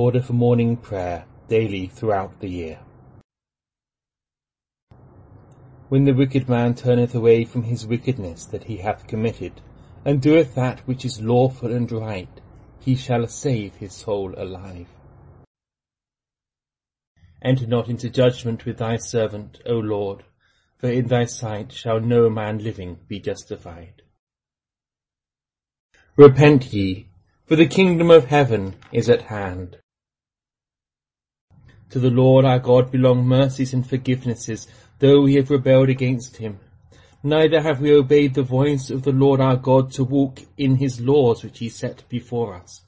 order for morning prayer daily throughout the year. When the wicked man turneth away from his wickedness that he hath committed, and doeth that which is lawful and right, he shall save his soul alive. Enter not into judgment with thy servant, O Lord, for in thy sight shall no man living be justified. Repent ye, for the kingdom of heaven is at hand. To the Lord our God belong mercies and forgivenesses, though we have rebelled against him. Neither have we obeyed the voice of the Lord our God to walk in his laws which he set before us.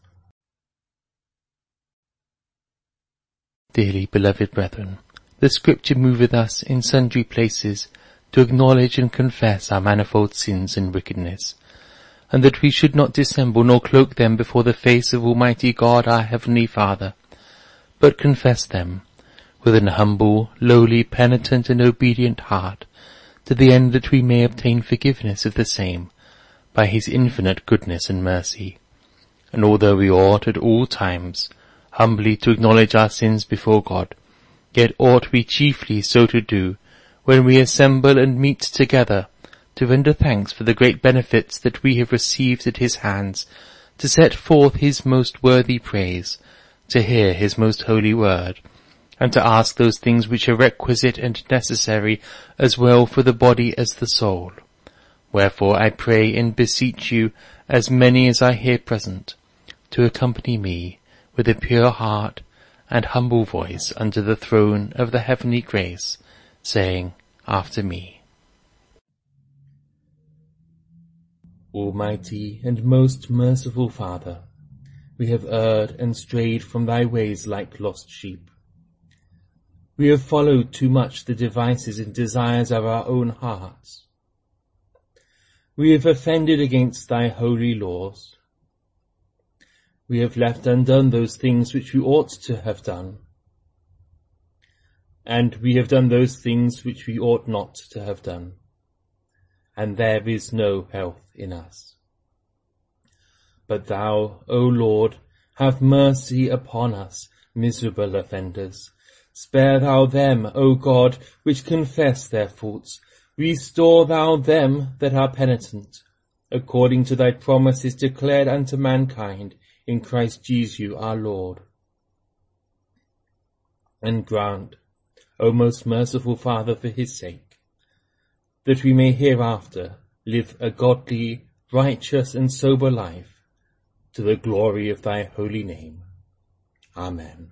Dearly beloved brethren, the Scripture moveth us in sundry places to acknowledge and confess our manifold sins and wickedness, and that we should not dissemble nor cloak them before the face of Almighty God our Heavenly Father, but confess them with an humble, lowly, penitent and obedient heart, to the end that we may obtain forgiveness of the same by his infinite goodness and mercy. And although we ought at all times humbly to acknowledge our sins before God, yet ought we chiefly so to do when we assemble and meet together, to render thanks for the great benefits that we have received at his hands, to set forth his most worthy praise, to hear his most holy word, and to ask those things which are requisite and necessary as well for the body as the soul. Wherefore I pray and beseech you, as many as are here present, to accompany me with a pure heart and humble voice under the throne of the heavenly grace, saying after me, Almighty and most merciful Father, we have erred and strayed from thy ways like lost sheep. We have followed too much the devices and desires of our own hearts. We have offended against thy holy laws. We have left undone those things which we ought to have done, and we have done those things which we ought not to have done, and there is no health in us. But thou, O Lord, have mercy upon us, miserable offenders. Spare thou them, O God, which confess their faults. Restore thou them that are penitent, according to thy promises declared unto mankind in Christ Jesus our Lord. And grant, O most merciful Father, for his sake, that we may hereafter live a godly, righteous and sober life, to the glory of thy holy name. Amen.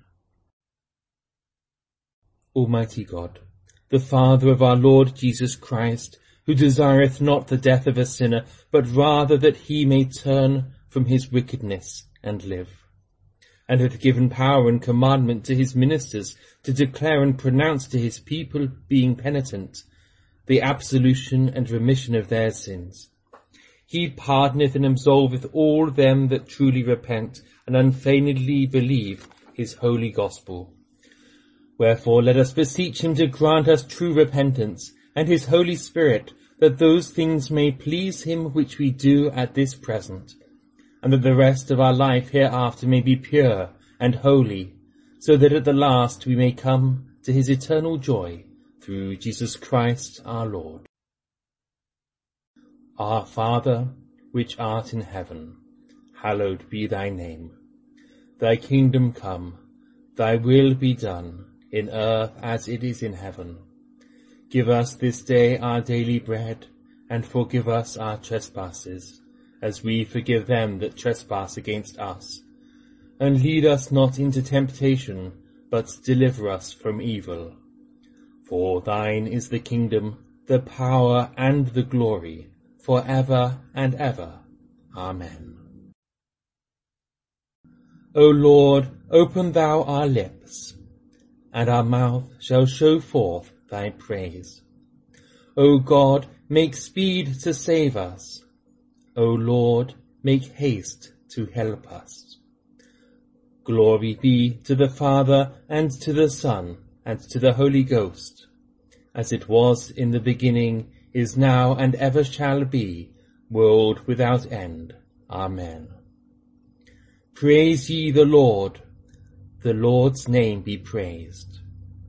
Almighty God, the Father of our Lord Jesus Christ, who desireth not the death of a sinner, but rather that he may turn from his wickedness and live, and hath given power and commandment to his ministers to declare and pronounce to his people, being penitent, the absolution and remission of their sins. He pardoneth and absolveth all them that truly repent and unfeignedly believe his holy gospel. Wherefore let us beseech him to grant us true repentance and his Holy Spirit, that those things may please him which we do at this present, and that the rest of our life hereafter may be pure and holy, so that at the last we may come to his eternal joy, through Jesus Christ our Lord. Our Father, which art in heaven, hallowed be thy name. Thy kingdom come, thy will be done, in earth as it is in heaven. Give us this day our daily bread, and forgive us our trespasses, as we forgive them that trespass against us. And lead us not into temptation, but deliver us from evil. For thine is the kingdom, the power, and the glory, for ever and ever. Amen. O Lord, open thou our lips, and our mouth shall show forth thy praise. O God, make speed to save us. O Lord, make haste to help us. Glory be to the Father, and to the Son, and to the Holy Ghost, as it was in the beginning, is now, and ever shall be, world without end. Amen. Praise ye the Lord. The Lord's name be praised.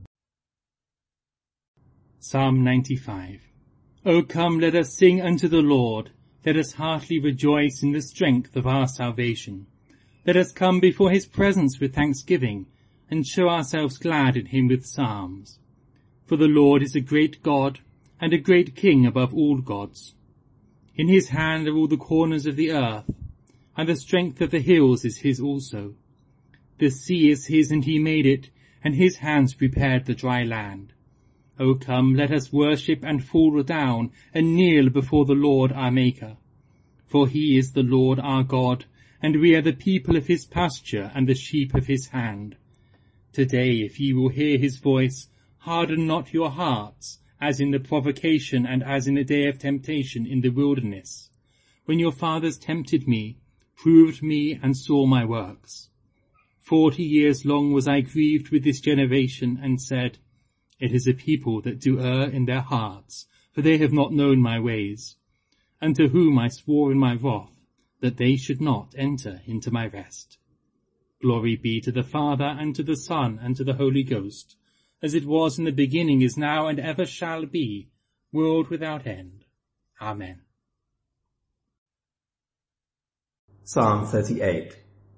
Psalm 95. O come, let us sing unto the Lord. Let us heartily rejoice in the strength of our salvation. Let us come before his presence with thanksgiving, and show ourselves glad in him with psalms. For the Lord is a great God, and a great King above all gods. In his hand are all the corners of the earth, and the strength of the hills is his also. The sea is his, and he made it, and his hands prepared the dry land. O come, let us worship and fall down, and kneel before the Lord our Maker. For he is the Lord our God, and we are the people of his pasture, and the sheep of his hand. Today, if ye will hear his voice, harden not your hearts, as in the provocation and as in the day of temptation in the wilderness, when your fathers tempted me, proved me, and saw my works. 40 years long was I grieved with this generation, and said, It is a people that do err in their hearts, for they have not known my ways, and to whom I swore in my wrath, that they should not enter into my rest. Glory be to the Father, and to the Son, and to the Holy Ghost, as it was in the beginning, is now, and ever shall be, world without end. Amen. Psalm 38.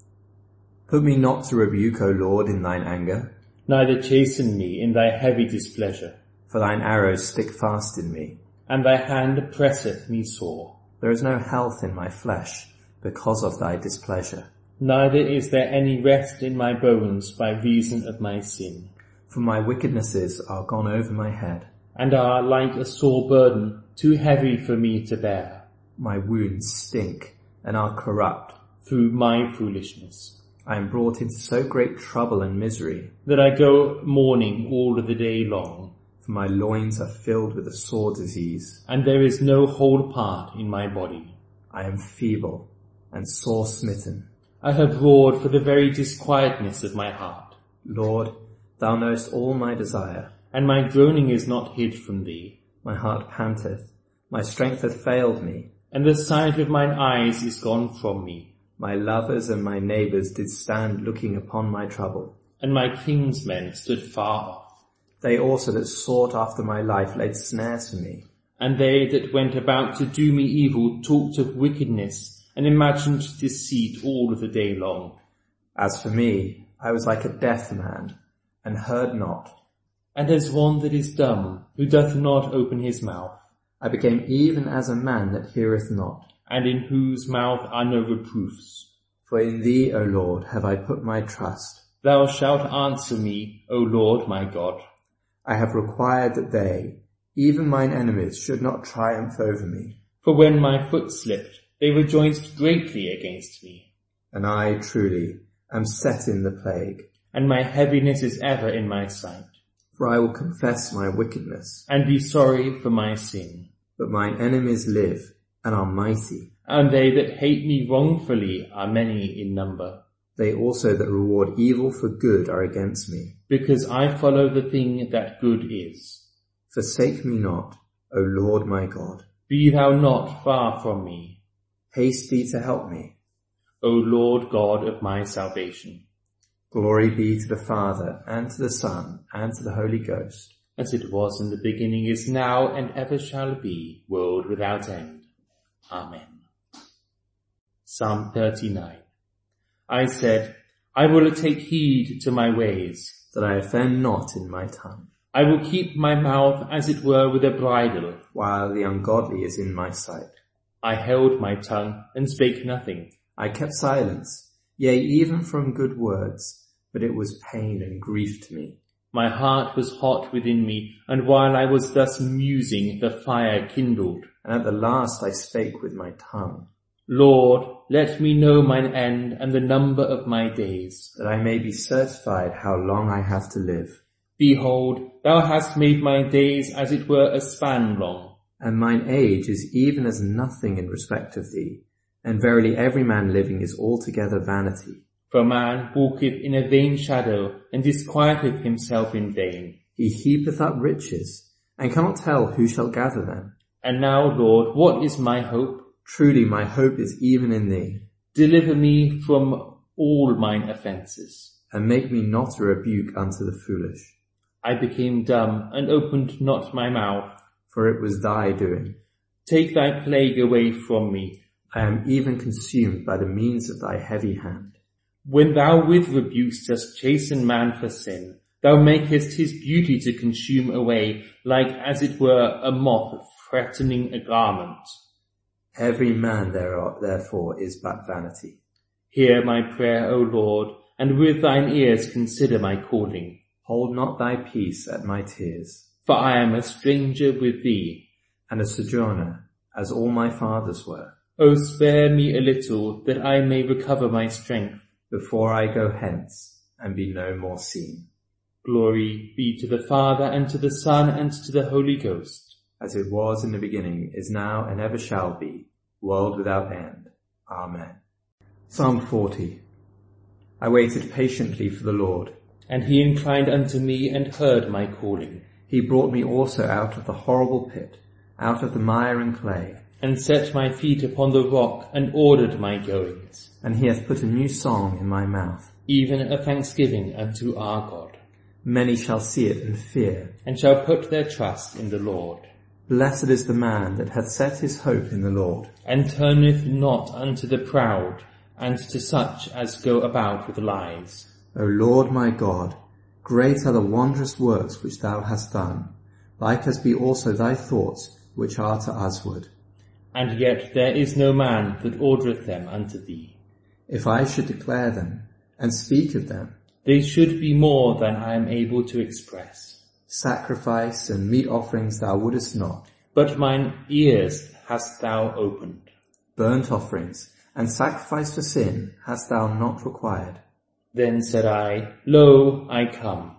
Put me not to rebuke, O Lord, in thine anger, neither chasten me in thy heavy displeasure. for thine arrows stick fast in me, And thy hand presseth me sore. There is no health in my flesh because of thy displeasure. Neither is there any rest in my bones by reason of my sin. For my wickednesses are gone over my head, And are like a sore burden, too heavy for me to bear, my wounds stink and are corrupt. through my foolishness. I am brought into so great trouble and misery, That I go mourning all the day long, for my loins are filled with a sore disease. and there is no whole part in my body. I am feeble and sore smitten. I have roared for the very disquietness of my heart, Lord, thou knowest all my desire. and my groaning is not hid from thee. My heart panteth, my strength hath failed me. And the sight of mine eyes is gone from me. My lovers and my neighbours did stand looking upon my trouble. And my kinsmen stood far off. They also that sought after my life laid snares for me. And they that went about to do me evil talked of wickedness, and imagined deceit all the day long. As for me, I was like a deaf man, and heard not. And as one that is dumb, who doth not open his mouth, I became even as a man that heareth not. and in whose mouth are no reproofs. For in thee, O Lord, have I put my trust. Thou shalt answer me, O Lord my God. I have required that they, even mine enemies, should not triumph over me. For when my foot slipped, they rejoiced greatly against me. And I, truly, am set in the plague. And my heaviness is ever in my sight, For I will confess my wickedness. and be sorry for my sin. But mine enemies live, and are mighty. And they that hate me wrongfully are many in number. They also that reward evil for good are against me. Because I follow the thing that good is. Forsake me not, O Lord my God. Be thou not far from me, Haste thee to help me. O Lord God of my salvation. Glory be to the Father, and to the Son, and to the Holy Ghost. As it was in the beginning, is now, and ever shall be, world without end. Amen. Psalm 39. I said, I will take heed to my ways, that I offend not in my tongue, I will keep my mouth as it were with a bridle. while the ungodly is in my sight. I held my tongue and spake nothing. I kept silence, yea, even from good words, but it was pain and grief to me. My heart was hot within me, and while I was thus musing, the fire kindled. And at the last I spake with my tongue, Lord, let me know mine end and the number of my days. that I may be certified how long I have to live. Behold, thou hast made my days as it were a span long. And mine age is even as nothing in respect of thee. And verily every man living is altogether vanity. For man walketh in a vain shadow, and disquieteth himself in vain. He heapeth up riches, and cannot tell who shall gather them. And now, Lord, what is my hope? Truly my hope is even in thee. Deliver me from all mine offences. and make me not a rebuke unto the foolish. I became dumb and opened not my mouth. For it was thy doing. Take thy plague away from me. I am even consumed by the means of thy heavy hand. When thou with rebukes dost chasten man for sin, thou makest his beauty to consume away, like as it were a moth threatening a garment. Every man therefore is but vanity. Hear my prayer, O Lord, and with thine ears consider my calling. Hold not thy peace at my tears. For I am a stranger with thee, and a sojourner, as all my fathers were. O spare me a little, that I may recover my strength, before I go hence, and be no more seen. Glory be to the Father, and to the Son, and to the Holy Ghost. As it was in the beginning, is now, and ever shall be, world without end. Amen. Psalm 40. I waited patiently for the Lord. And he inclined unto me, and heard my calling. He brought me also out of the horrible pit, out of the mire and clay. And set my feet upon the rock, and ordered my goings. And he hath put a new song in my mouth, even a thanksgiving unto our God. Many shall see it and fear, and shall put their trust in the Lord. Blessed is the man that hath set his hope in the Lord. And turneth not unto the proud, and to such as go about with lies. O Lord my God, great are the wondrous works which thou hast done, like as be also thy thoughts which are to usward. And yet there is no man that ordereth them unto thee. If I should declare them, and speak of them, they should be more than I am able to express. Sacrifice and meat offerings thou wouldest not, but mine ears hast thou opened. Burnt offerings and sacrifice for sin hast thou not required. Then said I, Lo, I come.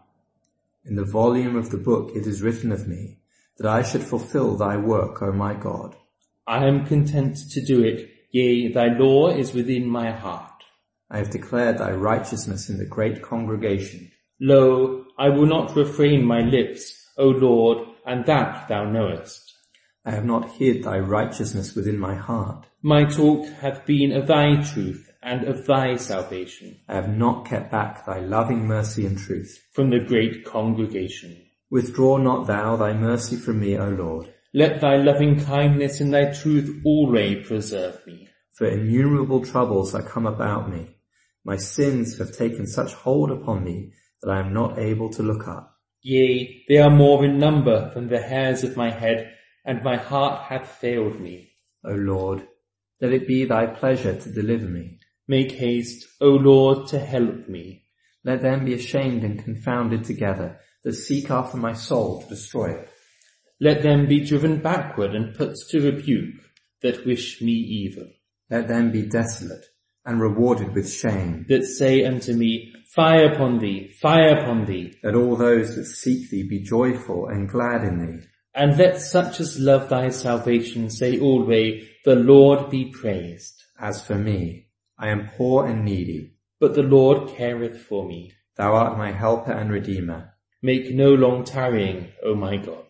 In the volume of the book it is written of me, that I should fulfill thy work, O my God. I am content to do it, yea, thy law is within my heart. I have declared thy righteousness in the great congregation. Lo, I will not refrain my lips, O Lord, and that thou knowest. I have not hid thy righteousness within my heart. My talk hath been of thy truth, and of thy salvation. I have not kept back thy loving mercy and truth from the great congregation. Withdraw not thou thy mercy from me, O Lord. Let thy loving kindness and thy truth always preserve me. For innumerable troubles are come about me. My sins have taken such hold upon me that I am not able to look up. Yea, they are more in number than the hairs of my head, and my heart hath failed me. O Lord, let it be thy pleasure to deliver me. Make haste, O Lord, to help me. Let them be ashamed and confounded together that seek after my soul to destroy it. Let them be driven backward and put to rebuke that wish me evil. Let them be desolate and rewarded with shame that say unto me, Fire upon thee, fire upon thee. Let all those that seek thee be joyful and glad in thee. And let such as love thy salvation say always, The Lord be praised. As for me, I am poor and needy, but the Lord careth for me. Thou art my helper and redeemer. Make no long tarrying, O my God.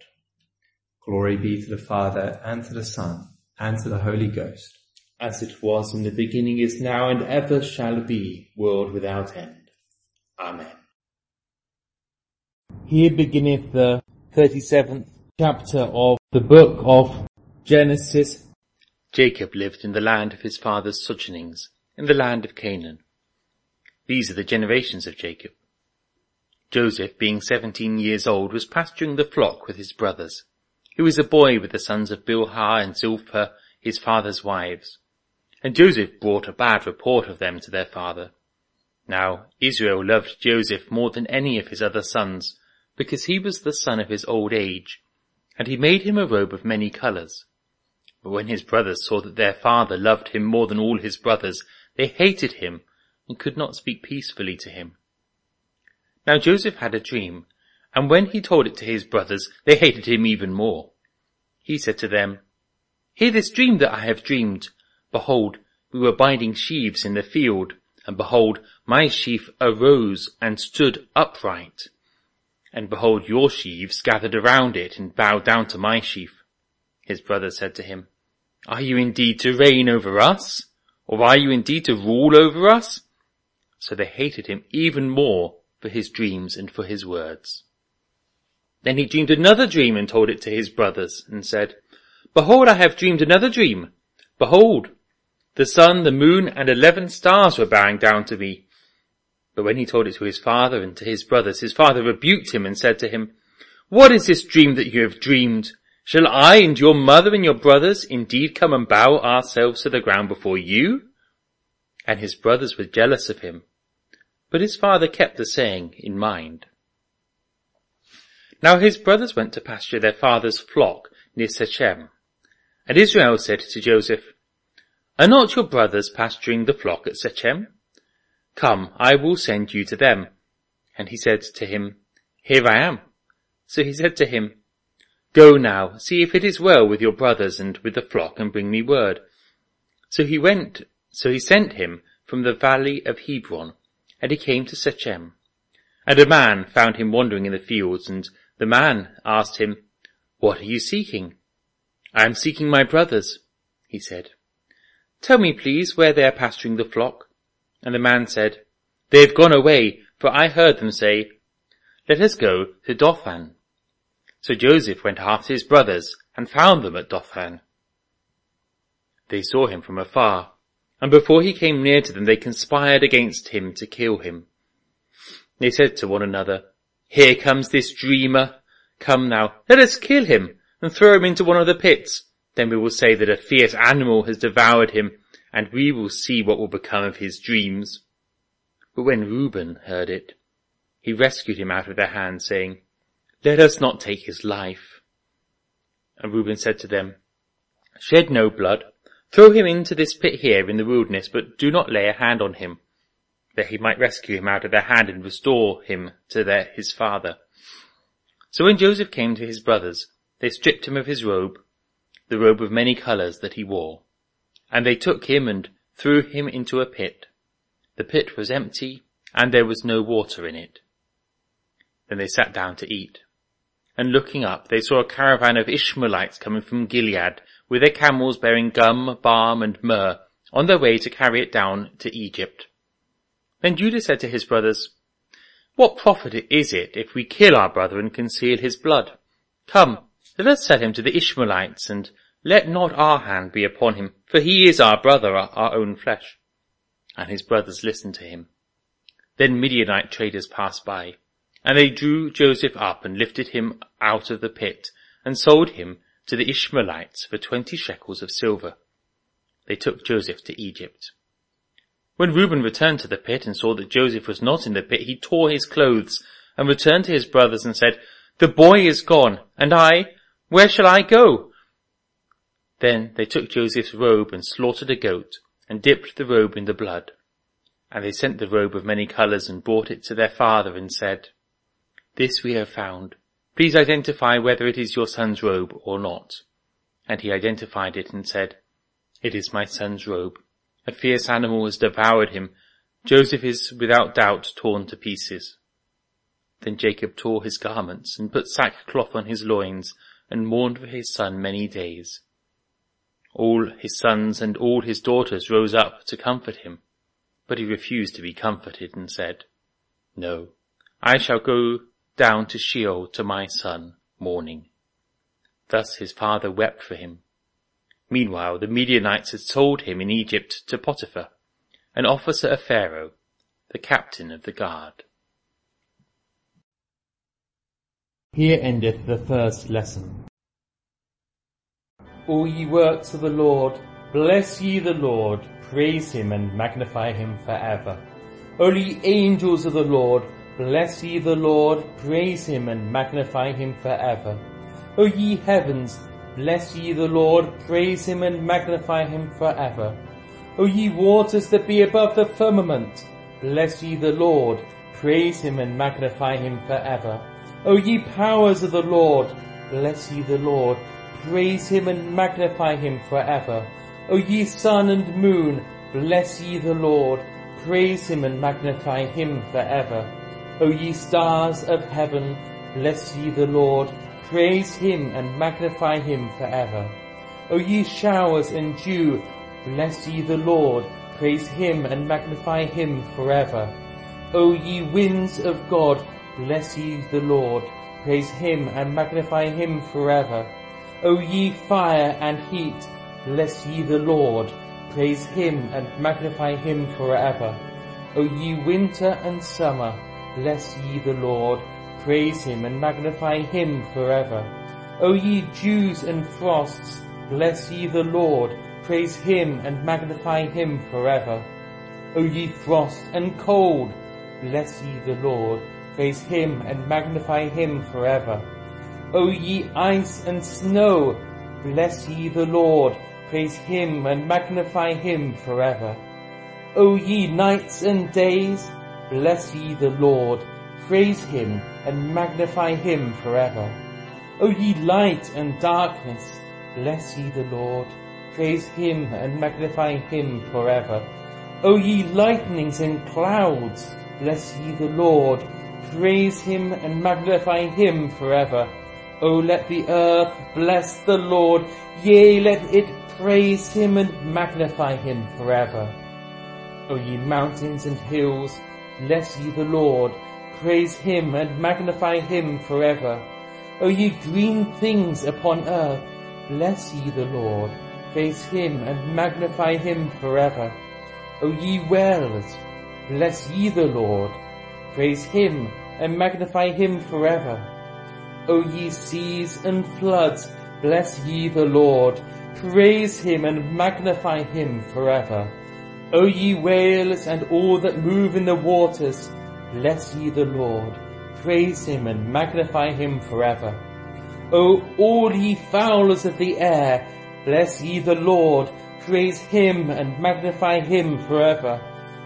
Glory be to the Father, and to the Son, and to the Holy Ghost. As it was in the beginning, is now, and ever shall be, world without end. Amen. Here beginneth the 37th chapter of the book of Genesis. Jacob lived in the land of his father's sojournings, in the land of Canaan. These are the generations of Jacob. Joseph, being 17 years old, was pasturing the flock with his brothers. He was a boy with the sons of Bilhah and Zilpah, his father's wives. And Joseph brought a bad report of them to their father. Now Israel loved Joseph more than any of his other sons, because he was the son of his old age, and he made him a robe of many colours. But when his brothers saw that their father loved him more than all his brothers, they hated him and could not speak peacefully to him. Now Joseph had a dream, and when he told it to his brothers, they hated him even more. He said to them, Hear this dream that I have dreamed. Behold, we were binding sheaves in the field, and behold, my sheaf arose and stood upright. And behold, your sheaves gathered around it and bowed down to my sheaf. His brothers said to him, Are you indeed to reign over us? Or are you indeed to rule over us? So they hated him even more for his dreams and for his words. Then he dreamed another dream and told it to his brothers and said, "Behold, I have dreamed another dream. Behold, the sun, the moon, and 11 stars were bowing down to me." But when he told it to his father and to his brothers, his father rebuked him and said to him, "What is this dream that you have dreamed? Shall I and your mother and your brothers indeed come and bow ourselves to the ground before you?" And his brothers were jealous of him. But his father kept the saying in mind. Now his brothers went to pasture their father's flock near Shechem. And Israel said to Joseph, "Are not your brothers pasturing the flock at Shechem? Come, I will send you to them." And he said to him, "Here I am." So he said to him, "Go now, see if it is well with your brothers and with the flock, and bring me word." So he sent him from the valley of Hebron, and he came to Shechem. And a man found him wandering in the fields, and the man asked him, "What are you seeking?" "I am seeking my brothers," he said. "Tell me, please, where they are pasturing the flock." And the man said, "They have gone away, for I heard them say, 'Let us go to Dothan.'" So Joseph went after his brothers and found them at Dothan. They saw him from afar, and before he came near to them, they conspired against him to kill him. They said to one another, "Here comes this dreamer. Come now, let us kill him and throw him into one of the pits. Then we will say that a fierce animal has devoured him, and we will see what will become of his dreams." But when Reuben heard it, he rescued him out of their hands, saying, "Let us not take his life." And Reuben said to them, "Shed no blood. Throw him into this pit here in the wilderness, but do not lay a hand on him, that he might rescue him out of their hand and restore him to his father." So when Joseph came to his brothers, they stripped him of his robe, the robe of many colors that he wore, and they took him and threw him into a pit. The pit was empty, and there was no water in it. Then they sat down to eat. And looking up, they saw a caravan of Ishmaelites coming from Gilead, with their camels bearing gum, balm, and myrrh, on their way to carry it down to Egypt. Then Judah said to his brothers, "What profit is it if we kill our brother and conceal his blood? Come, let us sell him to the Ishmaelites, and let not our hand be upon him, for he is our brother, our own flesh." And his brothers listened to him. Then Midianite traders passed by, and they drew Joseph up and lifted him out of the pit, and sold him to the Ishmaelites for 20 shekels of silver. They took Joseph to Egypt. When Reuben returned to the pit and saw that Joseph was not in the pit, he tore his clothes and returned to his brothers and said, "The boy is gone, and where shall I go?" Then they took Joseph's robe and slaughtered a goat and dipped the robe in the blood. And they sent the robe of many colors and brought it to their father and said, "This we have found. Please identify whether it is your son's robe or not." And he identified it and said, "It is my son's robe. A fierce animal has devoured him. Joseph is without doubt torn to pieces." Then Jacob tore his garments and put sackcloth on his loins and mourned for his son many days. All his sons and all his daughters rose up to comfort him, but he refused to be comforted and said, "No, I shall go down to Sheol to my son, mourning." Thus his father wept for him. Meanwhile, the Midianites had sold him in Egypt to Potiphar, an officer of Pharaoh, the captain of the guard. Here endeth the first lesson. All ye works of the Lord, bless ye the Lord, praise him and magnify him forever. O ye angels of the Lord, bless ye the Lord, praise him and magnify him forever. O ye heavens, bless ye the Lord, praise him and magnify him forever. O ye waters that be above the firmament, bless ye the Lord, praise him and magnify him forever. O ye powers of the Lord, bless ye the Lord, praise him and magnify him forever. O ye sun and moon, bless ye the Lord, praise him and magnify him forever. O ye stars of heaven, bless ye the Lord, praise him and magnify him forever. O ye showers and dew, bless ye the Lord, praise him and magnify him forever. O ye winds of God, bless ye the Lord. Praise him and magnify him forever. O ye fire and heat, bless ye the Lord. Praise him and magnify him forever. O ye winter and summer, bless ye the Lord. Praise him and magnify him forever. O ye dews and frosts, bless ye the Lord. Praise him and magnify him forever. O ye frost and cold, bless ye the Lord. Praise him and magnify him forever. O ye ice and snow, bless ye the Lord. Praise him and magnify him forever. O ye nights and days, bless ye the Lord. Praise him and magnify him forever. O ye light and darkness, bless ye the Lord. Praise him and magnify him forever. O ye lightnings and clouds, bless ye the Lord. Praise him and magnify him forever. O let the earth bless the Lord. Yea, let it praise him and magnify him forever. O ye mountains and hills, bless ye the Lord. Praise him and magnify him forever. O ye green things upon earth, bless ye the Lord. Praise him and magnify him forever. O ye wells, bless ye the Lord. Praise him and magnify him forever. O ye seas and floods, bless ye the Lord. Praise him and magnify him forever. O ye whales and all that move in the waters, bless ye the Lord. Praise him and magnify him forever. O all ye fowls of the air, bless ye the Lord. Praise him and magnify him forever.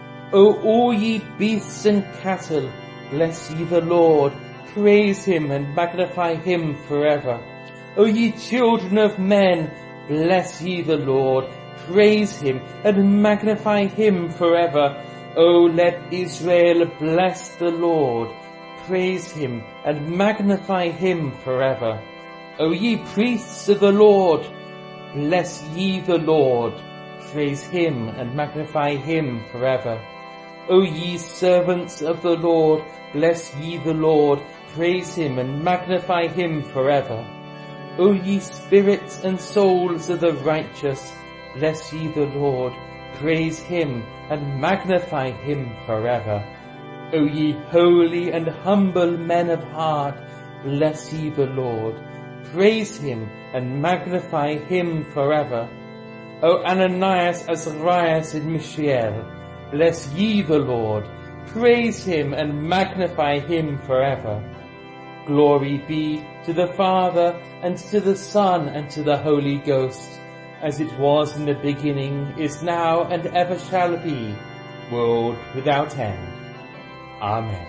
O all ye beasts and cattle, bless ye the Lord. Praise him and magnify him forever. O ye children of men, bless ye the Lord. Praise him and magnify him forever. O let Israel bless the Lord. Praise him and magnify him forever. O ye priests of the Lord, bless ye the Lord. Praise him and magnify him forever. O ye servants of the Lord, bless ye the Lord. Praise him and magnify him forever. O ye spirits and souls of the righteous, bless ye the Lord. Praise him and magnify him forever. O ye holy and humble men of heart, bless ye the Lord. Praise him and magnify him forever. O Ananias, Azarias, and Mishael, bless ye the Lord. Praise him and magnify him forever. Glory be to the Father, and to the Son, and to the Holy Ghost, as it was in the beginning, is now, and ever shall be, world without end. Amen.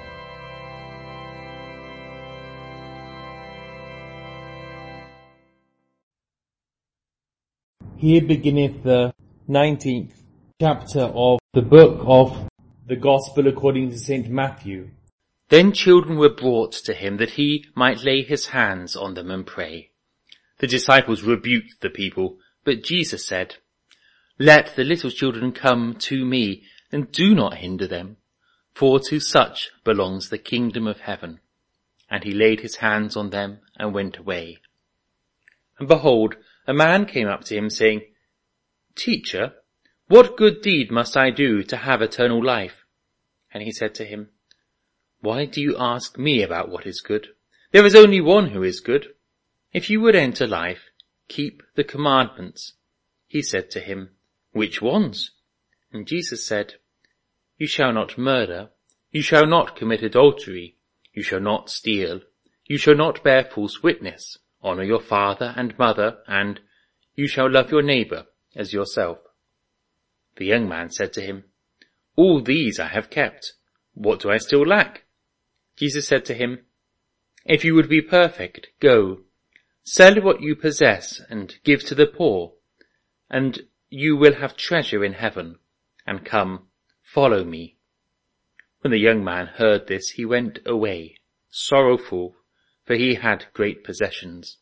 Here beginneth the 19th chapter of the book of the Gospel according to St. Matthew. Then children were brought to him that he might lay his hands on them and pray. The disciples rebuked the people, but Jesus said, Let the little children come to me, and do not hinder them, for to such belongs the kingdom of heaven. And he laid his hands on them and went away. And behold, a man came up to him, saying, Teacher, what good deed must I do to have eternal life? And he said to him, Why do you ask me about what is good? There is only one who is good. If you would enter life, keep the commandments. He said to him, Which ones? And Jesus said, You shall not murder, you shall not commit adultery, you shall not steal, you shall not bear false witness, honor your father and mother, and you shall love your neighbor as yourself. The young man said to him, All these I have kept. What do I still lack? Jesus said to him, If you would be perfect, go, sell what you possess and give to the poor, and you will have treasure in heaven, and come, follow me. When the young man heard this, he went away, sorrowful, for he had great possessions.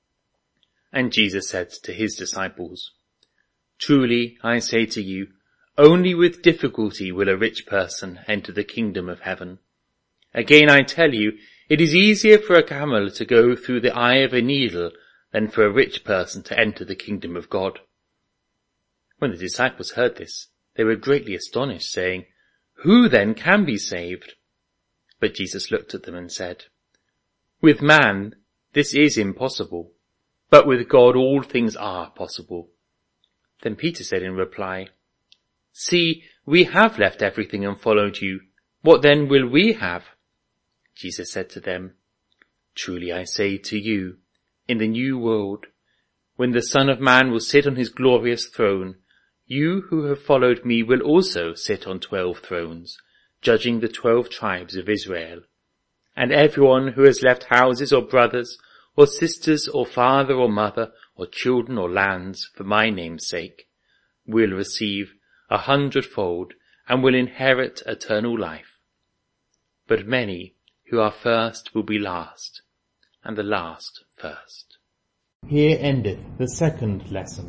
And Jesus said to his disciples, Truly I say to you, Only with difficulty will a rich person enter the kingdom of heaven. Again I tell you, it is easier for a camel to go through the eye of a needle than for a rich person to enter the kingdom of God." When the disciples heard this, they were greatly astonished, saying, "Who then can be saved?" But Jesus looked at them and said, "With man this is impossible, but with God all things are possible." Then Peter said in reply, "See, we have left everything and followed you. What then will we have?" Jesus said to them, "Truly I say to you, in the new world, when the Son of Man will sit on his glorious throne, you who have followed me will also sit on 12 thrones, judging the 12 tribes of Israel. And everyone who has left houses or brothers or sisters or father or mother or children or lands for my name's sake will receive 100-fold and will inherit eternal life. But many who are first will be last, and the last first." Here endeth the second lesson.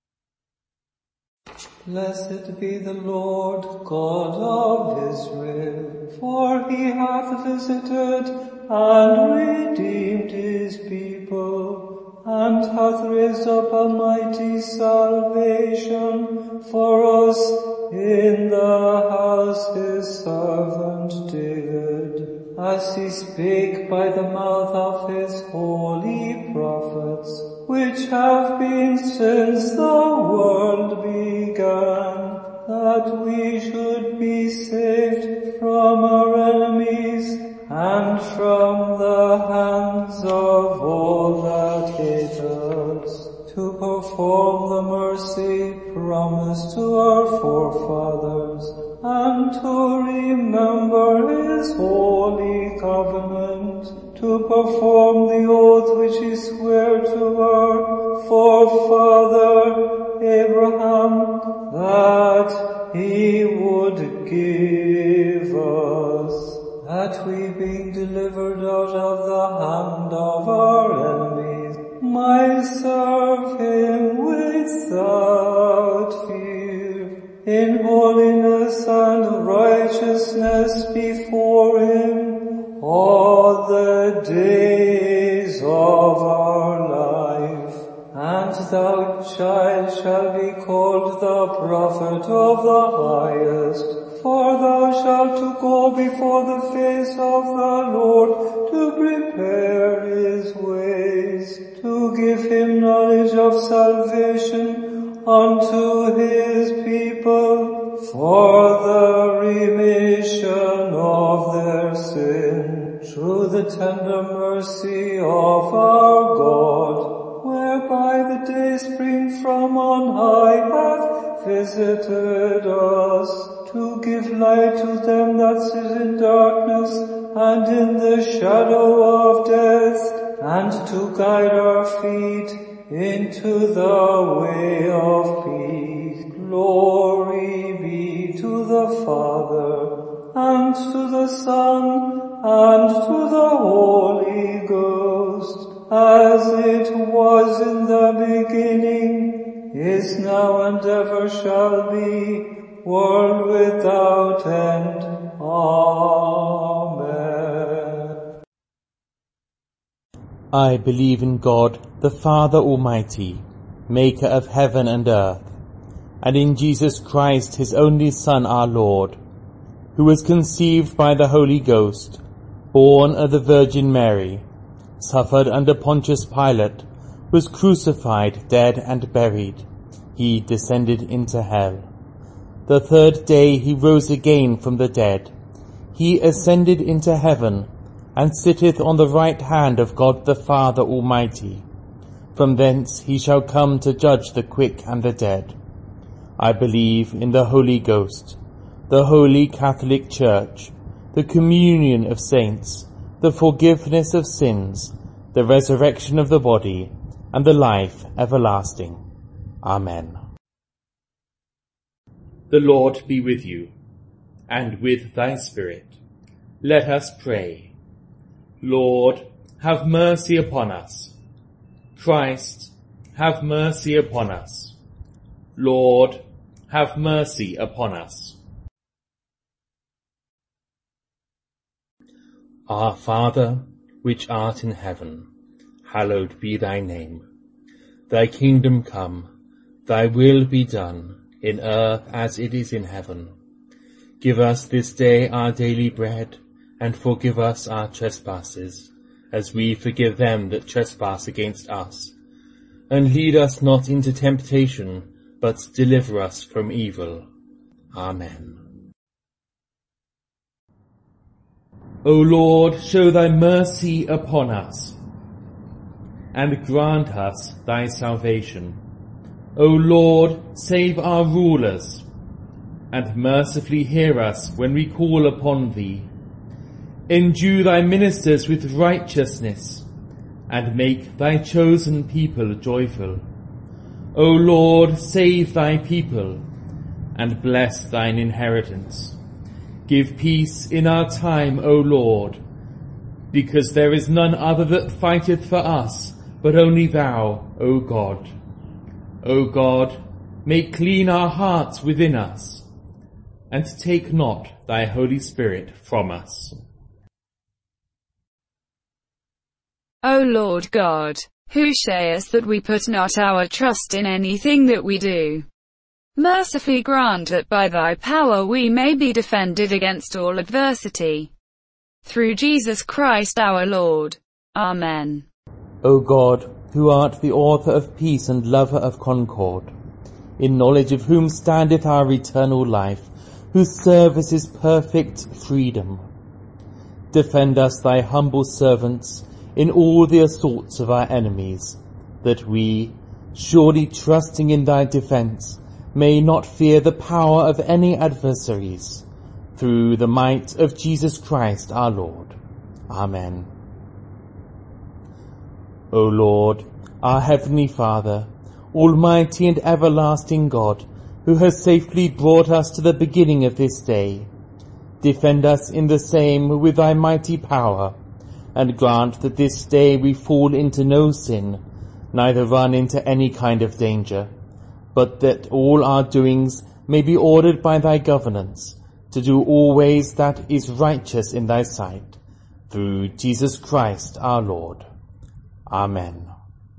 Blessed be the Lord God of Israel, for he hath visited and redeemed his people, and hath raised up a mighty salvation for us in the house his servant David, as he spake by the mouth of his holy prophets, which have been since the world began, that we should be saved from our enemies and from the hands of all that hate us, to perform the mercy promised to our forefathers, and to remember his holy covenant, to perform the oath which he sware to our forefather Abraham, that he would give us, that we being delivered out of the hand of our enemies, might serve him without fear, in holiness and righteousness before him all the days of our life. And thou, child, shalt be called the prophet of the highest, for thou shalt to go before the face of the Lord, to prepare his ways, to give him knowledge of salvation unto his people, for the remission of their sin, through the tender mercy of our God, whereby the day spring from on high hath visited us, to give light to them that sit in darkness and in the shadow of death, and to guide our feet into the way of peace. Glory be to the Father, and to the Son, and to the Holy Ghost, as it was in the beginning, is now, and ever shall be, world without end. Amen. I believe in God, the Father Almighty, maker of heaven and earth, and in Jesus Christ, his only Son, our Lord, who was conceived by the Holy Ghost, born of the Virgin Mary, suffered under Pontius Pilate, was crucified, dead, and buried. He descended into hell. The third day he rose again from the dead. He ascended into heaven, and sitteth on the right hand of God the Father Almighty. From thence he shall come to judge the quick and the dead. I believe in the Holy Ghost, the Holy Catholic Church, the communion of saints, the forgiveness of sins, the resurrection of the body, and the life everlasting. Amen. The Lord be with you, and with thy spirit. Let us pray. Lord, have mercy upon us. Christ, have mercy upon us. Lord, have mercy upon us. Our Father, which art in heaven, hallowed be thy name. Thy kingdom come, thy will be done, in earth as it is in heaven. Give us this day our daily bread, and forgive us our trespasses, as we forgive them that trespass against us. And lead us not into temptation, but deliver us from evil. Amen. O Lord, show thy mercy upon us, and grant us thy salvation. O Lord, save our rulers, and mercifully hear us when we call upon thee. Endue thy ministers with righteousness, and make thy chosen people joyful. O Lord, save thy people, and bless thine inheritance. Give peace in our time, O Lord, because there is none other that fighteth for us, but only thou, O God. O God, make clean our hearts within us, and take not thy Holy Spirit from us. O Lord God, who sayest that we put not our trust in anything that we do, mercifully grant that by thy power we may be defended against all adversity. Through Jesus Christ our Lord. Amen. O God, who art the author of peace and lover of concord, in knowledge of whom standeth our eternal life, whose service is perfect freedom, defend us, thy humble servants, in all the assaults of our enemies, that we, surely trusting in thy defence, may not fear the power of any adversaries, through the might of Jesus Christ our Lord. Amen. O Lord, our heavenly Father, almighty and everlasting God, who has safely brought us to the beginning of this day, defend us in the same with thy mighty power, and grant that this day we fall into no sin, neither run into any kind of danger, but that all our doings may be ordered by thy governance, to do always that is righteous in thy sight, through Jesus Christ our Lord. Amen.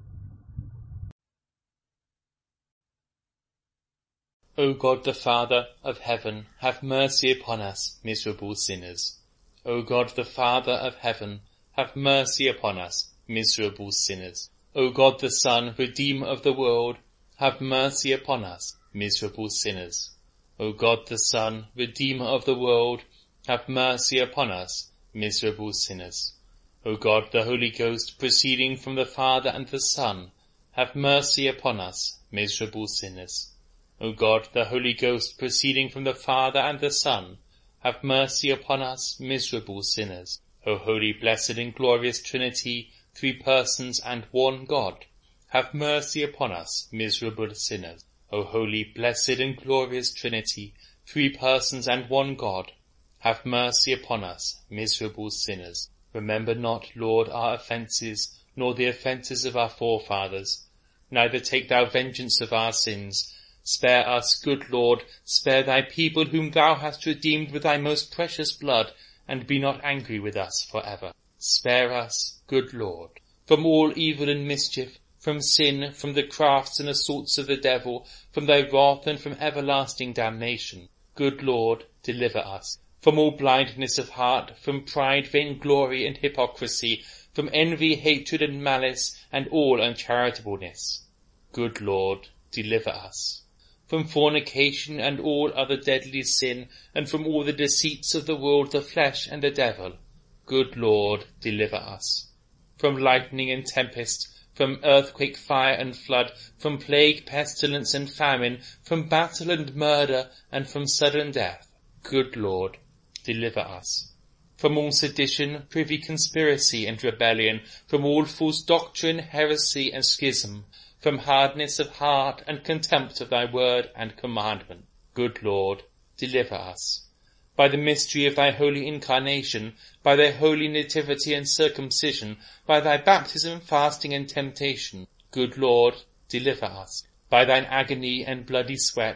O God the Father of heaven, have mercy upon us, miserable sinners. O God the Father of heaven, have mercy upon us, miserable sinners. O God the Son, Redeemer of the world, have mercy upon us, miserable sinners. O God the Son, Redeemer of the world, have mercy upon us, miserable sinners. O God the Holy Ghost, proceeding from the Father and the Son, have mercy upon us, miserable sinners. O God the Holy Ghost, proceeding from the Father and the Son, have mercy upon us, miserable sinners. O holy, blessed and glorious Trinity, three persons and one God, have mercy upon us, miserable sinners. O holy, blessed and glorious Trinity, three persons and one God, have mercy upon us, miserable sinners. Remember not, Lord, our offences, nor the offences of our forefathers. Neither take thou vengeance of our sins. Spare us, good Lord, spare thy people whom thou hast redeemed with thy most precious blood, and be not angry with us for ever. Spare us, good Lord, from all evil and mischief, from sin, from the crafts and assaults of the devil, from thy wrath and from everlasting damnation. Good Lord, deliver us from all blindness of heart, from pride, vainglory, and hypocrisy, from envy, hatred, and malice, and all uncharitableness. Good Lord, deliver us from fornication and all other deadly sin, and from all the deceits of the world, the flesh, and the devil. Good Lord, deliver us from lightning and tempest, from earthquake, fire, and flood, from plague, pestilence, and famine, from battle and murder, and from sudden death. Good Lord, deliver us from all sedition, privy conspiracy, and rebellion, from all false doctrine, heresy, and schism, from hardness of heart and contempt of thy word and commandment. Good Lord, deliver us by the mystery of thy holy incarnation, by thy holy nativity and circumcision, by thy baptism, fasting, and temptation. Good Lord, deliver us by thine agony and bloody sweat,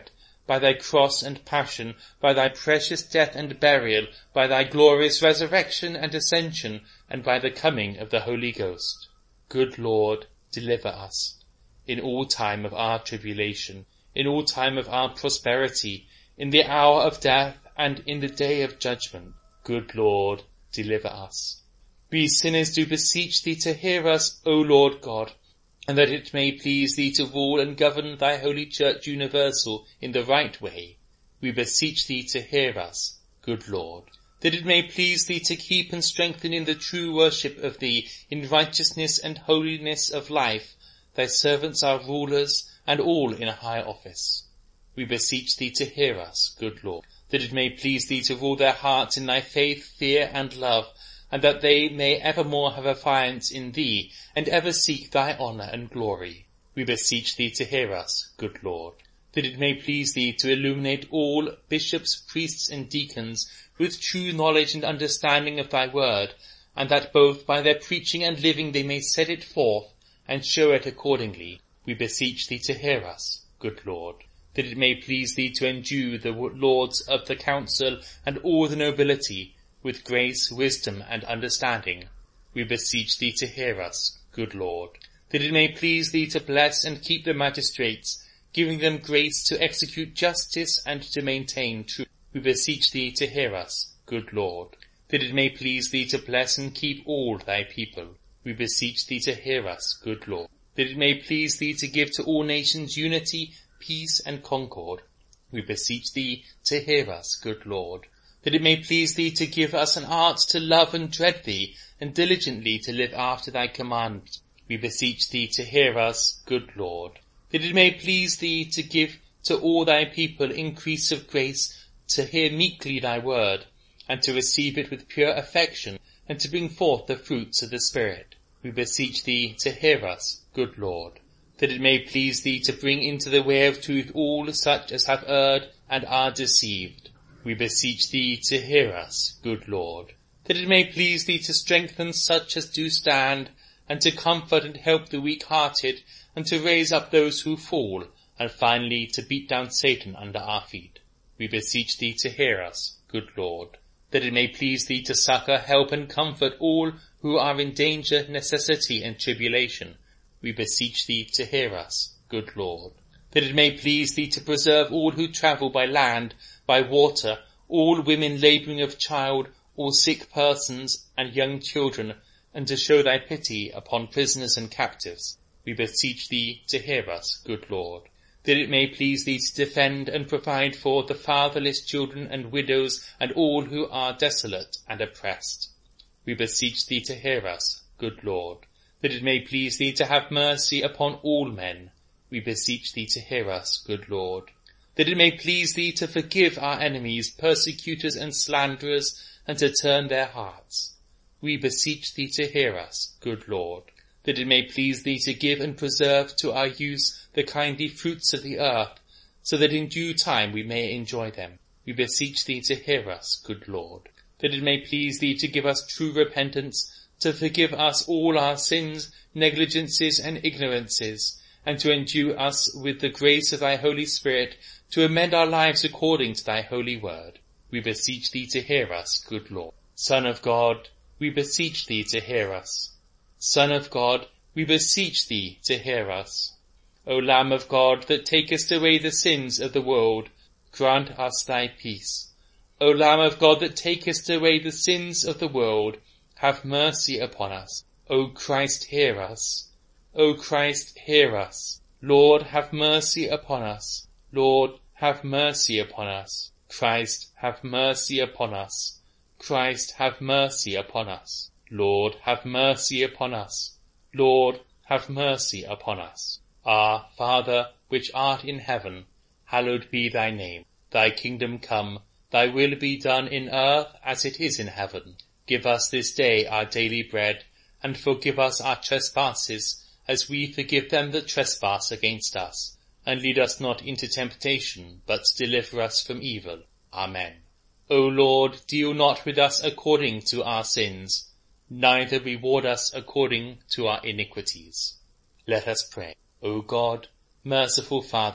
by thy cross and passion, by thy precious death and burial, by thy glorious resurrection and ascension, and by the coming of the Holy Ghost. Good Lord, deliver us. In all time of our tribulation, in all time of our prosperity, in the hour of death, and in the day of judgment. Good Lord, deliver us. We sinners do beseech thee to hear us, O Lord God, and that it may please thee to rule and govern thy holy Church universal in the right way. We beseech thee to hear us, good Lord, that it may please thee to keep and strengthen in the true worship of thee, in righteousness and holiness of life, thy servants our rulers, and all in a high office. We beseech thee to hear us, good Lord, that it may please thee to rule their hearts in thy faith, fear, and love, and that they may evermore have affiance in thee, and ever seek thy honour and glory. We beseech thee to hear us, good Lord, that it may please thee to illuminate all bishops, priests, and deacons with true knowledge and understanding of thy word, and that both by their preaching and living they may set it forth, and show it accordingly. We beseech thee to hear us, good Lord, that it may please thee to endue the lords of the council and all the nobility with grace, wisdom, and understanding. We beseech thee to hear us, good Lord, that it may please thee to bless and keep the magistrates, giving them grace to execute justice and to maintain truth. We beseech thee to hear us, good Lord, that it may please thee to bless and keep all thy people. We beseech thee to hear us, good Lord, that it may please thee to give to all nations unity, peace, and concord. We beseech thee to hear us, good Lord, that it may please thee to give us an art to love and dread thee, and diligently to live after thy commandments. We beseech thee to hear us, good Lord, that it may please thee to give to all thy people increase of grace, to hear meekly thy word, and to receive it with pure affection, and to bring forth the fruits of the Spirit. We beseech thee to hear us, good Lord, that it may please thee to bring into the way of truth all such as have erred and are deceived. We beseech thee to hear us, good Lord, that it may please thee to strengthen such as do stand, and to comfort and help the weak-hearted, and to raise up those who fall, and finally to beat down Satan under our feet. We beseech thee to hear us, good Lord, that it may please thee to succour, help, and comfort all who are in danger, necessity, and tribulation. We beseech thee to hear us, good Lord, that it may please thee to preserve all who travel by land, by water, all women labouring of child, all sick persons, and young children, and to show thy pity upon prisoners and captives. We beseech thee to hear us, good Lord, that it may please thee to defend and provide for the fatherless children and widows, and all who are desolate and oppressed. We beseech thee to hear us, good Lord, that it may please thee to have mercy upon all men. We beseech thee to hear us, good Lord, that it may please thee to forgive our enemies, persecutors, and slanderers, and to turn their hearts. We beseech thee to hear us, good Lord, that it may please thee to give and preserve to our use the kindly fruits of the earth, so that in due time we may enjoy them. We beseech thee to hear us, good Lord, that it may please thee to give us true repentance, to forgive us all our sins, negligences, and ignorances, and to endue us with the grace of thy Holy Spirit, to amend our lives according to thy holy word. We beseech thee to hear us, good Lord. Son of God, we beseech thee to hear us. Son of God, we beseech thee to hear us. O Lamb of God, that takest away the sins of the world, grant us thy peace. O Lamb of God, that takest away the sins of the world, have mercy upon us. O Christ, hear us. O Christ, hear us. Lord, have mercy upon us. Lord, have mercy upon us. Christ, have mercy upon us. Christ, have mercy upon us. Lord, have mercy upon us. Lord, have mercy upon us. Our Father, which art in heaven, hallowed be thy name. Thy kingdom come, thy will be done in earth as it is in heaven. Give us this day our daily bread, and forgive us our trespasses, as we forgive them that trespass against us. And lead us not into temptation, but deliver us from evil. Amen. O Lord, deal not with us according to our sins, neither reward us according to our iniquities. Let us pray. O God, merciful Father,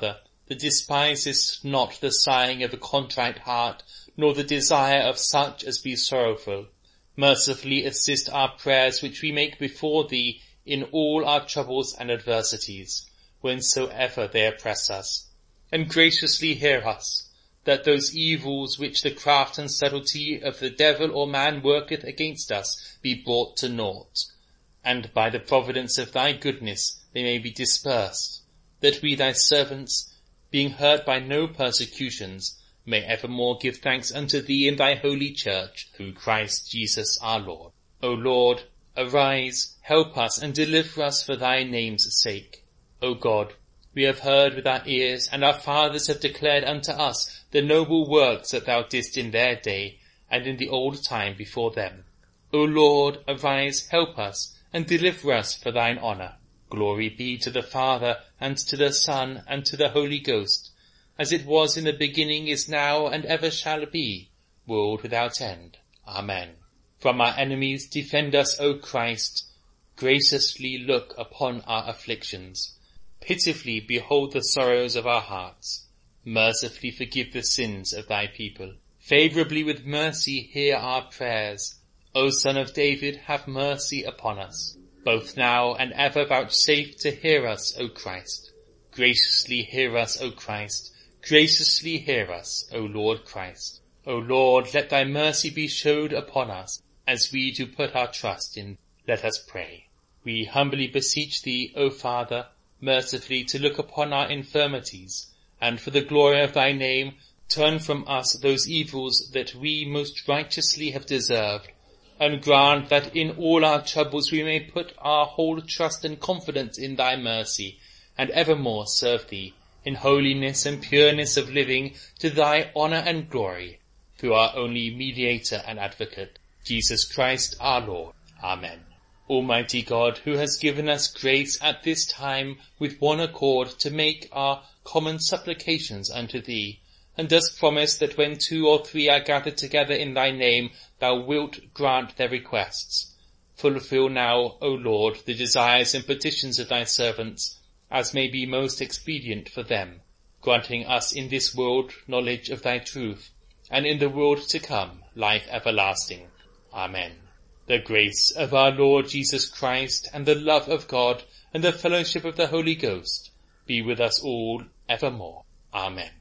that despisest not the sighing of a contrite heart, nor the desire of such as be sorrowful. Mercifully assist our prayers which we make before thee in all our troubles and adversities, whensoever they oppress us. And graciously hear us, that those evils which the craft and subtlety of the devil or man worketh against us be brought to naught, and by the providence of thy goodness they may be dispersed, that we thy servants, being hurt by no persecutions, may evermore give thanks unto thee in thy holy church, through Christ Jesus our Lord. O Lord, arise, help us, and deliver us for thy name's sake. O God, we have heard with our ears, and our fathers have declared unto us the noble works that thou didst in their day, and in the old time before them. O Lord, arise, help us, and deliver us for thine honour. Glory be to the Father, and to the Son, and to the Holy Ghost, as it was in the beginning, is now, and ever shall be, world without end. Amen. From our enemies defend us, O Christ. Graciously look upon our afflictions. Pitifully behold the sorrows of our hearts. Mercifully forgive the sins of thy people. Favourably with mercy hear our prayers. O Son of David, have mercy upon us. Both now and ever vouchsafe to hear us, O Christ. Graciously hear us, O Christ. Graciously hear us, O Lord Christ. O Lord, let thy mercy be showed upon us, as we do put our trust in. Let us pray. We humbly beseech thee, O Father, mercifully to look upon our infirmities, and for the glory of thy name, turn from us those evils that we most righteously have deserved, and grant that in all our troubles we may put our whole trust and confidence in thy mercy, and evermore serve thee in holiness and pureness of living, to thy honour and glory, through our only mediator and advocate, Jesus Christ our Lord. Amen. Almighty God, who has given us grace at this time with one accord to make our common supplications unto thee, and dost promise that when 2 or 3 are gathered together in thy name, thou wilt grant their requests. Fulfill now, O Lord, the desires and petitions of thy servants, as may be most expedient for them, granting us in this world knowledge of thy truth, and in the world to come life everlasting. Amen. The grace of our Lord Jesus Christ, and the love of God, and the fellowship of the Holy Ghost, be with us all evermore. Amen.